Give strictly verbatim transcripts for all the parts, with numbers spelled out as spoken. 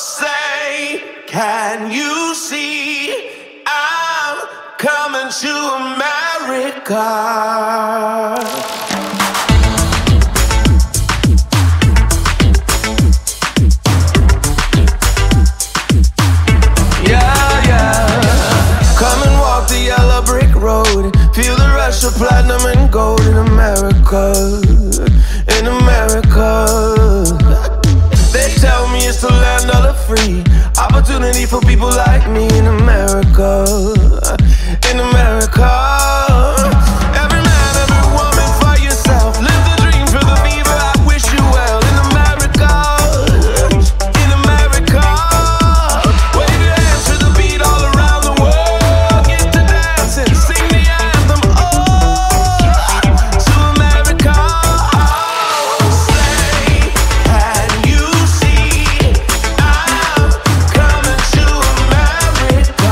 Say, can you see I'm coming to America? Yeah, yeah. Come and walk the yellow brick road. Feel the rush of platinum and gold in America. In America. They tell me it's the land of the free. Opportunity for people like me in America. In America. Every man, every woman for yourself. Live the dream, feel the fever, I wish you well. In America. In America. Wave your hands to the beat all around the world. Get to dancing, sing the anthem. Oh, to America. Say, can you see I'm coming to America?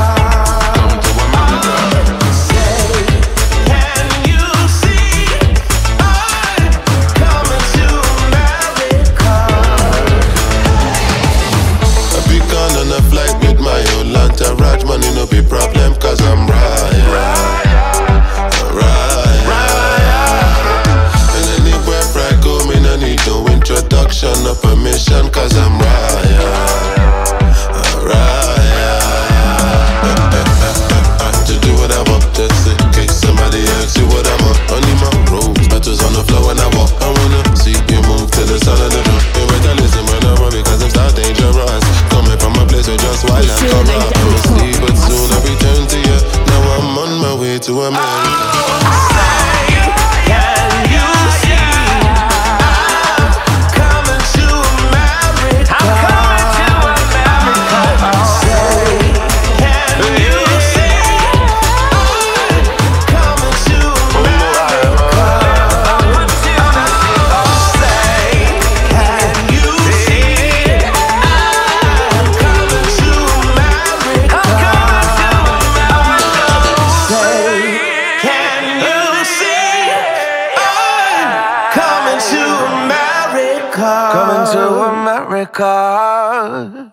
Say, can you see I'm coming to America? I be gone on a flight with my whole entourage. Money no be problem, cause I'm right. And anywhere I go, me no need no introduction, no permission, cause I'm right. To do what I want, just in case somebody asks you what I'm on. Only my rules, battles on the floor when I walk. I wanna see you move to the sound of the drum. You better listen when I run because I'm start dangerous. Coming from a place where just wild and corrupt. I'm asleep, but soon I return to you. Now I'm on my way to America. Coming to America.